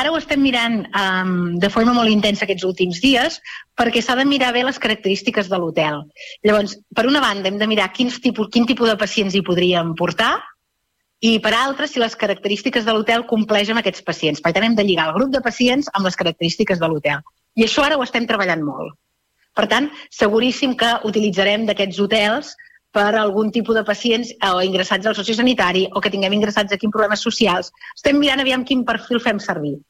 ara ho estem mirant de forma molt intensa aquests últims dies perquè s'ha de mirar bé les característiques de l'hotel. Llavors, per una banda, hem de mirar quin tipus de pacients hi podríem portar i, per altra, si les característiques de l'hotel compleix amb aquests pacients. Per tant, hem de lligar el grup de pacients amb les característiques de l'hotel. I això ara ho estem treballant molt. Per tant, seguríssim que utilitzarem d'aquests hotels per algun tipus de pacients o ingressats al sociosanitari o que tinguem ingressats aquí en problemes socials. Estem mirant aviam quin perfil fem servir.